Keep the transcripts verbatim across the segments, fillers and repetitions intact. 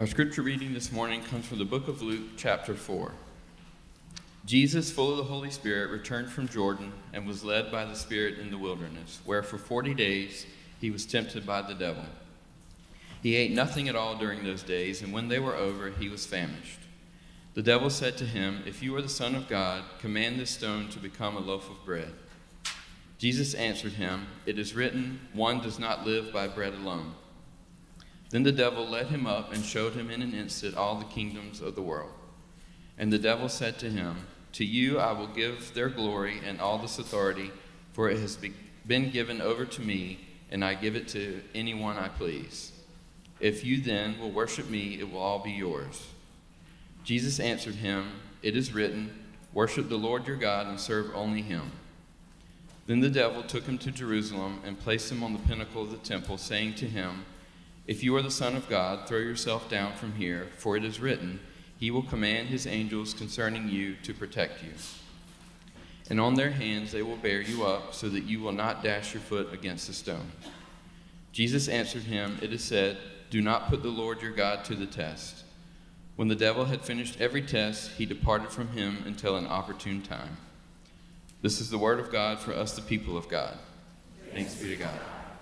Our scripture reading this morning comes from the book of Luke, chapter four. Jesus, full of the Holy Spirit, returned from Jordan and was led by the Spirit in the wilderness, where for forty days he was tempted by the devil. He ate nothing at all during those days, and when they were over, he was famished. The devil said to him, "If you are the Son of God, command this stone to become a loaf of bread." Jesus answered him, "It is written, one does not live by bread alone." Then the devil led him up and showed him in an instant all the kingdoms of the world. And the devil said to him, "To you I will give their glory and all this authority, for it has been given over to me, and I give it to anyone I please. If you then will worship me, it will all be yours." Jesus answered him, "It is written, worship the Lord your God and serve only him." Then the devil took him to Jerusalem and placed him on the pinnacle of the temple, saying to him, "If you are the Son of God, throw yourself down from here, for it is written, he will command his angels concerning you to protect you. And on their hands they will bear you up, so that you will not dash your foot against a stone." Jesus answered him, "It is said, do not put the Lord your God to the test." When the devil had finished every test, he departed from him until an opportune time. This is the word of God for us, the people of God. Thanks be to God.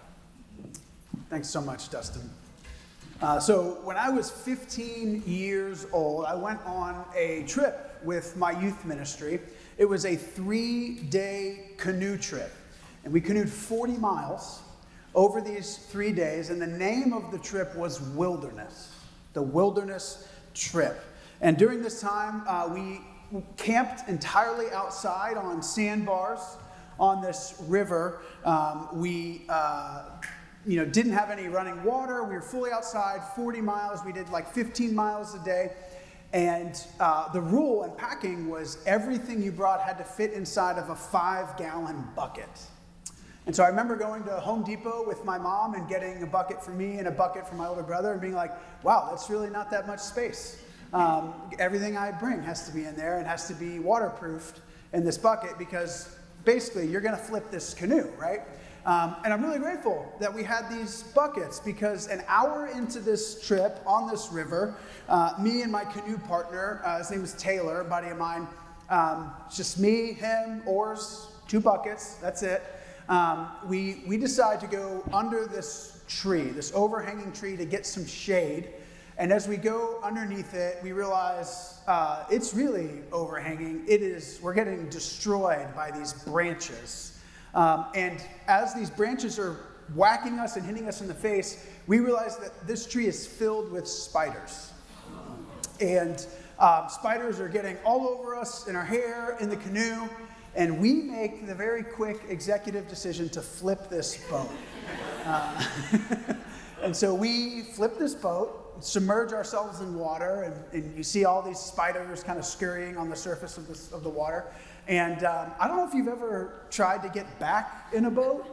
Thanks so much, Dustin. Uh, so when I was fifteen years old, I went on a trip with my youth ministry. It was a three-day canoe trip, and we canoed forty miles over these three days, and the name of the trip was Wilderness, the Wilderness Trip. And during this time, uh, we camped entirely outside on sandbars on this river. Um, we... Uh, you know, didn't have any running water. We were fully outside, forty miles. We did like fifteen miles a day. And uh, the rule in packing was everything you brought had to fit inside of a five-gallon bucket. And so I remember going to Home Depot with my mom and getting a bucket for me and a bucket for my older brother and being like, wow, that's really not that much space. Um, everything I bring has to be in there and has to be waterproofed in this bucket because basically you're going to flip this canoe, right? Um, and I'm really grateful that we had these buckets because an hour into this trip on this river, uh, me and my canoe partner, uh, his name is Taylor, a buddy of mine, um, it's just me, him, oars, two buckets, that's it. Um, we, we decided to go under this tree, this overhanging tree to get some shade. And as we go underneath it, we realize uh, it's really overhanging. It is, we're getting destroyed by these branches. Um, and as these branches are whacking us and hitting us in the face, we realize that this tree is filled with spiders. And um, spiders are getting all over us, in our hair, in the canoe. And we make the very quick executive decision to flip this boat. Uh, and so we flip this boat, submerge ourselves in water, and, and you see all these spiders kind of scurrying on the surface of, this, of the water. And um, I don't know if you've ever tried to get back in a boat,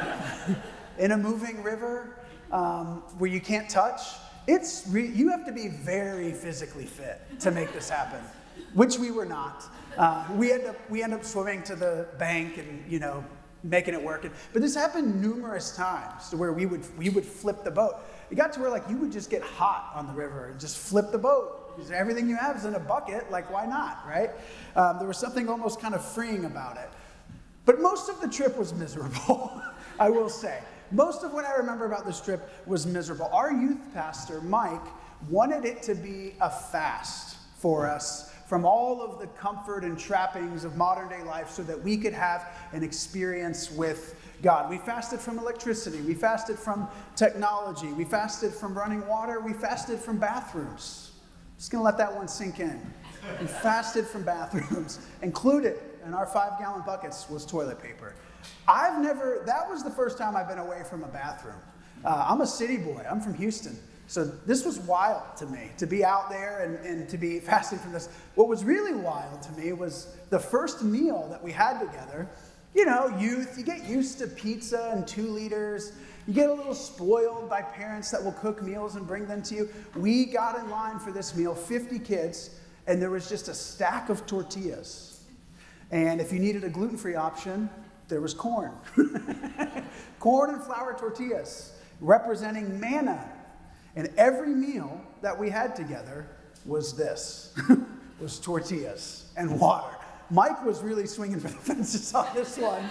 in a moving river, um, where you can't touch. It's re- you have to be very physically fit to make this happen, which we were not. Uh, we end up we end up swimming to the bank and you know making it work. But this happened numerous times to where we would we would flip the boat. It got to where like you would just get hot on the river and just flip the boat. Because everything you have is in a bucket, like why not, right? Um, there was something almost kind of freeing about it. But most of the trip was miserable, I will say. Most of what I remember about this trip was miserable. Our youth pastor, Mike, wanted it to be a fast for us from all of the comfort and trappings of modern day life so that we could have an experience with God. We fasted from electricity. We fasted from technology. We fasted from running water. We fasted from bathrooms. Just going to let that one sink in. We fasted from bathrooms. Included in our five-gallon buckets was toilet paper. I've never, that was the first time I've been away from a bathroom. Uh, I'm a city boy. I'm from Houston. So this was wild to me, to be out there and, and to be fasting from this. What was really wild to me was the first meal that we had together. You know, youth, you get used to pizza and two liters. You get a little spoiled by parents that will cook meals and bring them to you. We got in line for this meal, fifty kids, and there was just a stack of tortillas. And if you needed a gluten-free option, there was corn. Corn and flour tortillas, representing manna And every meal that we had together was this, was tortillas and water. Mike was really swinging for the fences on this one.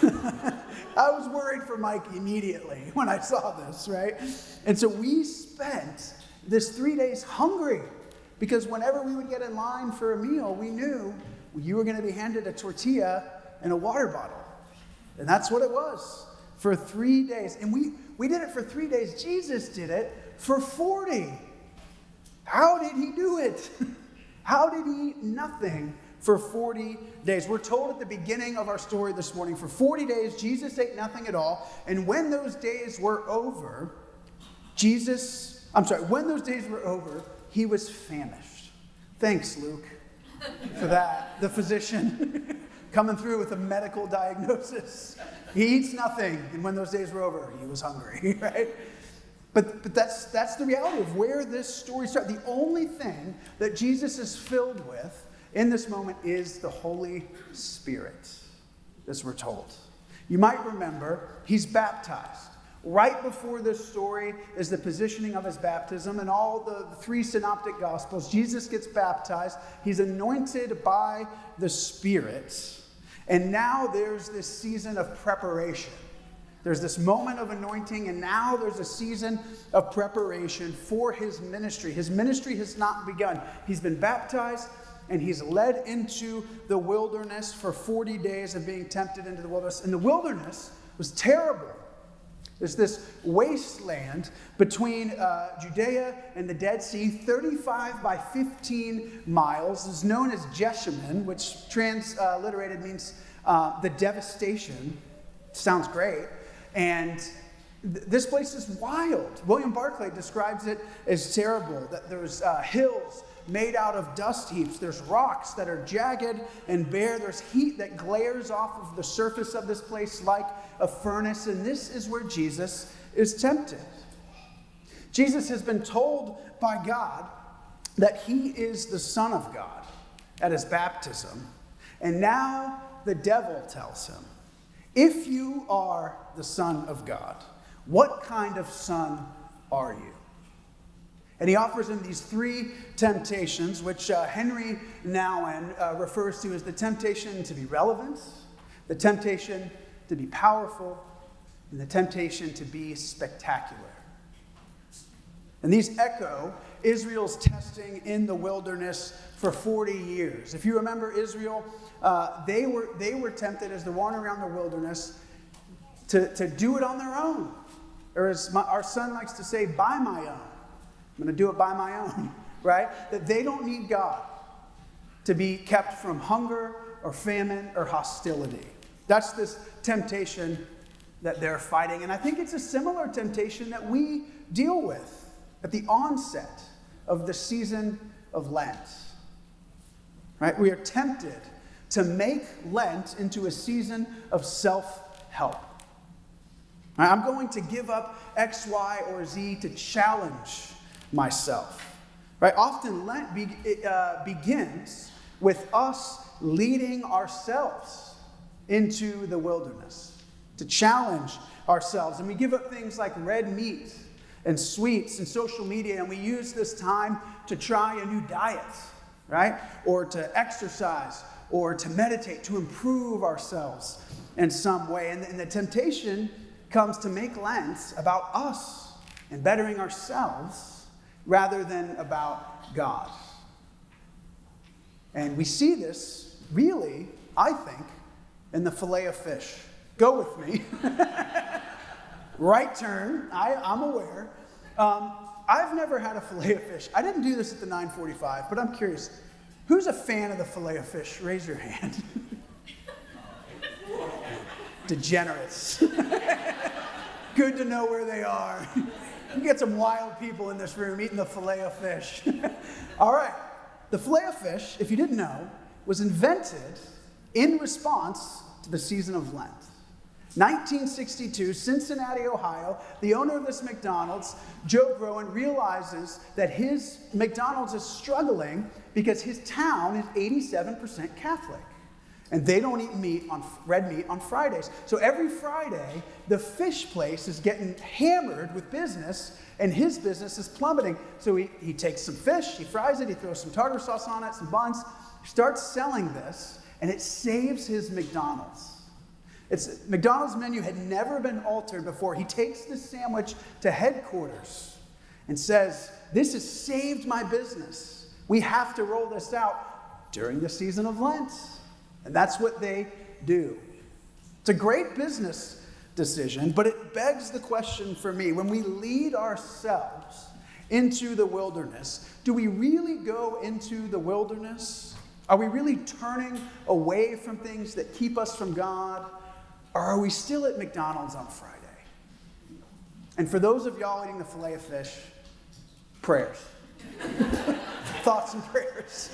I was worried for Mike immediately when I saw this, right? And so we spent this three days hungry because whenever we would get in line for a meal, we knew you were going to be handed a tortilla and a water bottle. And that's what it was for three days. And we, we did it for three days. Jesus did it for forty. How did he do it? How did he eat nothing for forty days? We're told at the beginning of our story this morning, for forty days, Jesus ate nothing at all. And when those days were over, Jesus, I'm sorry, when those days were over, he was famished. Thanks, Luke, for that. The physician coming through with a medical diagnosis. He eats nothing. And when those days were over, he was hungry, right? But, but that's, that's the reality of where this story starts. The only thing that Jesus is filled with in this moment is the Holy Spirit, as we're told. You might remember he's baptized. Right before this story is the positioning of his baptism. In all the, the three synoptic gospels, Jesus gets baptized. He's anointed by the Spirit. And now there's this season of preparation. There's this moment of anointing, and now there's a season of preparation for his ministry. His ministry has not begun. He's been baptized, and he's led into the wilderness for forty days of being tempted into the wilderness. And the wilderness was terrible. There's this wasteland between uh, Judea and the Dead Sea, thirty-five by fifteen miles. It's known as Jeshimon, which transliterated means uh, the devastation. Sounds great. And th- this place is wild. William Barclay describes it as terrible, that there's uh, hills made out of dust heaps. There's rocks that are jagged and bare. There's heat that glares off of the surface of this place like a furnace. And this is where Jesus is tempted. Jesus has been told by God that he is the Son of God at his baptism. And now the devil tells him, if you are the Son of God, what kind of son are you? And he offers him these three temptations, which uh, Henry Nouwen uh, refers to as the temptation to be relevant, the temptation to be powerful, and the temptation to be spectacular. And these echo Israel's testing in the wilderness for forty years. If you remember Israel, uh, they were they were tempted as they're wandering around the wilderness to, to do it on their own. Or as my, our son likes to say, by my own. I'm going to do it by my own, right? That they don't need God to be kept from hunger or famine or hostility. That's this temptation that they're fighting. And I think it's a similar temptation that we deal with at the onset of the season of Lent. Right? We are tempted to make Lent into a season of self-help. Right? I'm going to give up X, Y, or Z to challenge myself. Right? Often Lent be, uh, begins with us leading ourselves into the wilderness, to challenge ourselves. And we give up things like red meat and sweets and social media, and we use this time to try a new diet, right? Or to exercise, or to meditate, to improve ourselves in some way. And, and the temptation comes to make Lent about us and bettering ourselves rather than about God. And we see this really, I think, in the fillet of fish. Go with me. Right turn. I, I'm aware. Um, I've never had a fillet of fish. I didn't do this at the nine forty-five, but I'm curious. Who's a fan of the fillet of fish? Raise your hand. Degenerates. Good to know where they are. You get some wild people in this room eating the fillet of fish. All right. The fillet of fish, if you didn't know, was invented in response to the season of Lent. nineteen sixty-two, Cincinnati, Ohio, the owner of this McDonald's, Joe Groen, realizes that his McDonald's is struggling because his town is eighty-seven percent Catholic. And they don't eat meat on red meat on Fridays. So every Friday, the fish place is getting hammered with business, and his business is plummeting. So he, he takes some fish, he fries it, he throws some tartar sauce on it, some buns, starts selling this, and it saves his McDonald's. It's, McDonald's menu had never been altered before. He takes this sandwich to headquarters and says, this has saved my business. We have to roll this out during the season of Lent. And that's what they do. It's a great business decision, but it begs the question for me, when we lead ourselves into the wilderness, do we really go into the wilderness? Are we really turning away from things that keep us from God? Or are we still at McDonald's on Friday? And for those of y'all eating the filet of fish, prayers. Thoughts and prayers.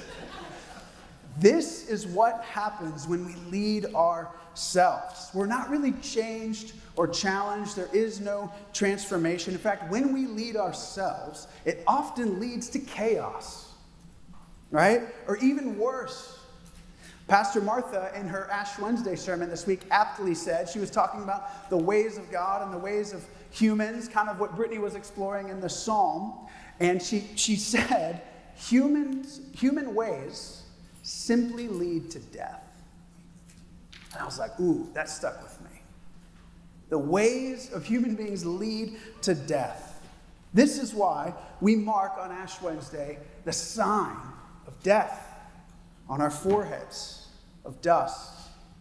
This is what happens when we lead ourselves. We're not really changed or challenged. There is no transformation. In fact, when we lead ourselves, it often leads to chaos, right? Or even worse. Pastor Martha, in her Ash Wednesday sermon this week, aptly said, she was talking about the ways of God and the ways of humans, kind of what Brittany was exploring in the psalm. And she, she said, humans, human ways simply lead to death. And I was like, ooh, that stuck with me. The ways of human beings lead to death. This is why we mark on Ash Wednesday the sign of death on our foreheads, of dust.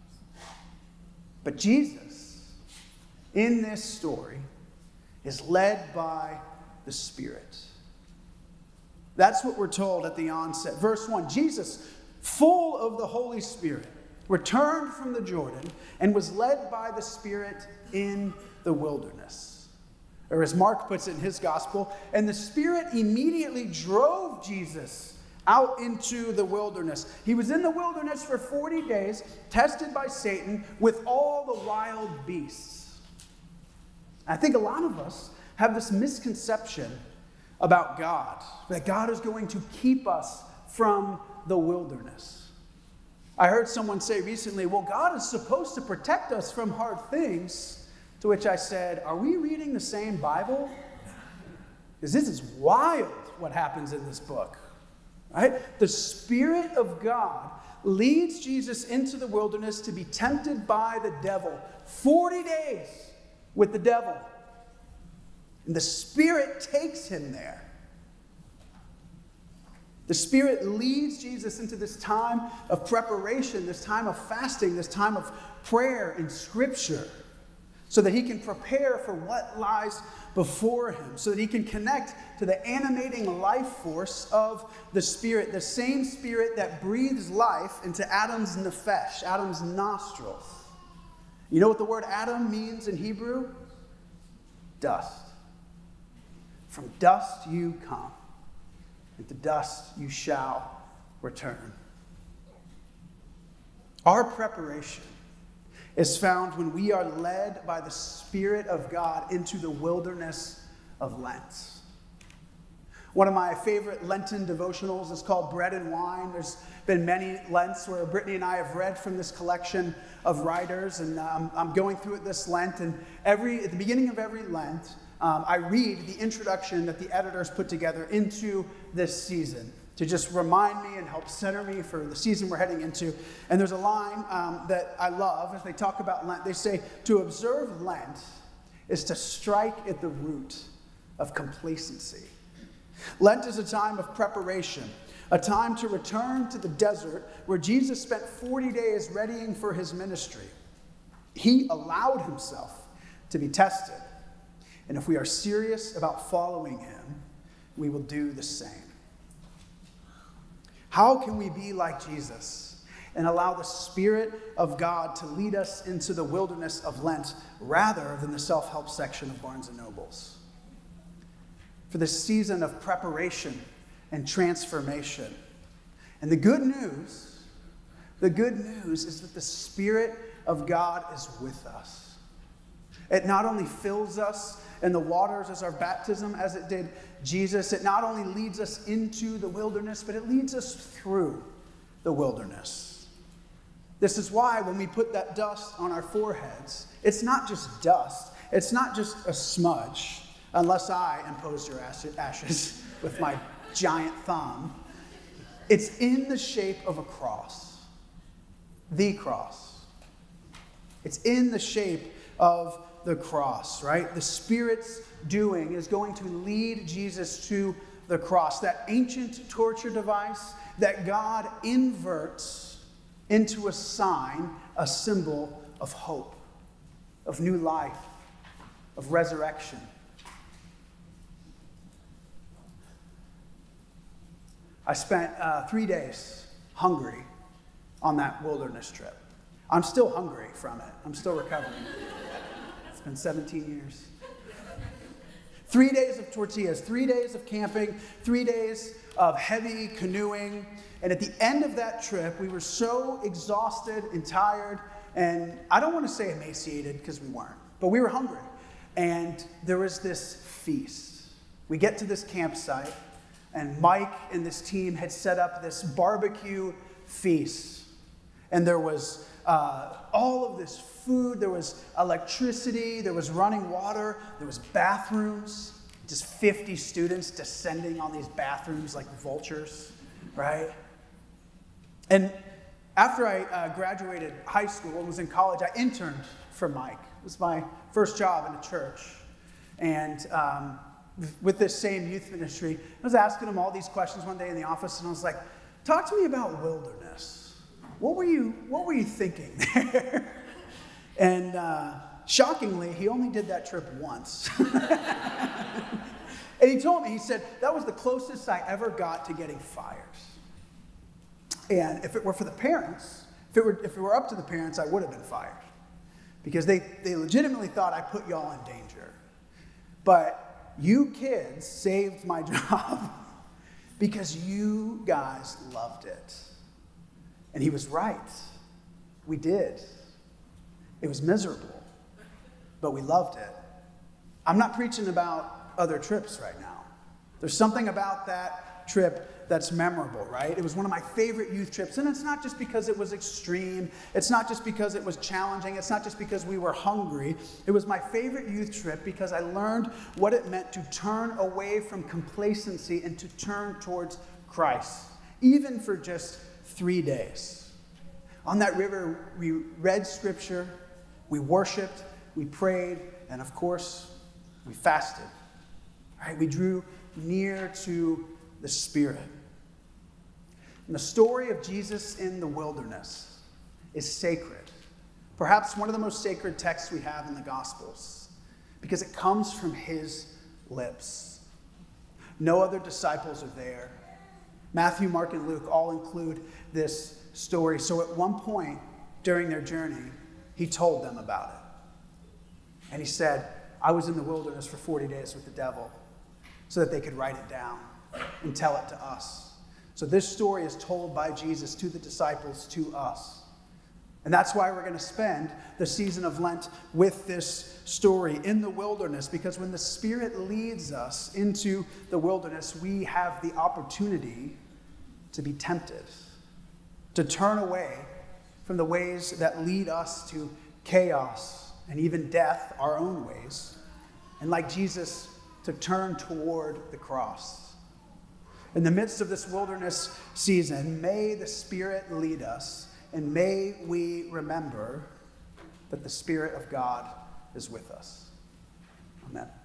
But Jesus, in this story, is led by the Spirit. That's what we're told at the onset. Verse one, Jesus, full of the Holy Spirit, returned from the Jordan and was led by the Spirit in the wilderness. Or as Mark puts it in his gospel, and the Spirit immediately drove Jesus out into the wilderness. He was in the wilderness for forty days, tested by Satan with all the wild beasts. I think a lot of us have this misconception about God, that God is going to keep us from the wilderness. I heard someone say recently, well, God is supposed to protect us from hard things. To which I said, are we reading the same Bible? Because this is wild what happens in this book. Right? The Spirit of God leads Jesus into the wilderness to be tempted by the devil. forty days with the devil. And the Spirit takes him there. The Spirit leads Jesus into this time of preparation, this time of fasting, this time of prayer and Scripture, so that he can prepare for what lies before him, so that he can connect to the animating life force of the Spirit, the same Spirit that breathes life into Adam's nephesh, Adam's nostrils. You know what the word Adam means in Hebrew? Dust. From dust you come, and to dust you shall return. Our preparation is found when we are led by the Spirit of God into the wilderness of Lent. One of my favorite Lenten devotionals is called Bread and Wine. There's been many Lents where Brittany and I have read from this collection of writers, and um, I'm going through it this Lent, and every at the beginning of every Lent, um, I read the introduction that the editors put together into this season to just remind me and help center me for the season we're heading into. And there's a line um, that I love as they talk about Lent. They say, to observe Lent is to strike at the root of complacency. Lent is a time of preparation, a time to return to the desert where Jesus spent forty days readying for his ministry. He allowed himself to be tested. And if we are serious about following him, we will do the same. How can we be like Jesus and allow the Spirit of God to lead us into the wilderness of Lent rather than the self-help section of Barnes and Nobles? For this season of preparation and transformation. And the good news, the good news is that the Spirit of God is with us. It not only fills us in the waters as our baptism, as it did Jesus, it not only leads us into the wilderness, but it leads us through the wilderness. This is why when we put that dust on our foreheads, it's not just dust. It's not just a smudge, unless I impose your ashes with my giant thumb. It's in the shape of a cross, the cross. It's in the shape of the cross, right? The Spirit's doing is going to lead Jesus to the cross, that ancient torture device that God inverts into a sign, a symbol of hope, of new life, of resurrection. I spent uh, three days hungry on that wilderness trip. I'm still hungry from it. I'm still recovering. It's been seventeen years. Three days of tortillas, three days of camping, three days of heavy canoeing. And at the end of that trip, we were so exhausted and tired, and I don't want to say emaciated because we weren't, but we were hungry. And there was this feast. We get to this campsite, and Mike and this team had set up this barbecue feast. And there was uh, all of this food, there was electricity, there was running water, there was bathrooms, just fifty students descending on these bathrooms like vultures, right? And after I uh, graduated high school and was in college, I interned for Mike. It was my first job in a church. And um, with this same youth ministry, I was asking him all these questions one day in the office, and I was like, talk to me about wilderness. What were you, what were you thinking there? And uh, shockingly, he only did that trip once. And he told me, he said, that was the closest I ever got to getting fired. And if it were for the parents, if it were, if it were up to the parents, I would have been fired. Because they, they legitimately thought I put y'all in danger. But you kids saved my job because you guys loved it. And he was right. We did. It was miserable, but we loved it. I'm not preaching about other trips right now. There's something about that trip that's memorable, right? It was one of my favorite youth trips, and it's not just because it was extreme. It's not just because it was challenging. It's not just because we were hungry. It was my favorite youth trip because I learned what it meant to turn away from complacency and to turn towards Christ, even for just three days. On that river, we read scripture, we worshiped, we prayed, and of course, we fasted. Right? We drew near to the Spirit. And the story of Jesus in the wilderness is sacred. Perhaps one of the most sacred texts we have in the Gospels, because it comes from his lips. No other disciples are there. Matthew, Mark, and Luke all include this story. So at one point during their journey, he told them about it. And he said, I was in the wilderness for forty days with the devil, so that they could write it down and tell it to us. So this story is told by Jesus to the disciples, to us. And that's why we're going to spend the season of Lent with this story in the wilderness, because when the Spirit leads us into the wilderness, we have the opportunity to be tempted, to turn away from the ways that lead us to chaos and even death, our own ways, and like Jesus, to turn toward the cross. In the midst of this wilderness season, may the Spirit lead us, and may we remember that the Spirit of God is with us. Amen.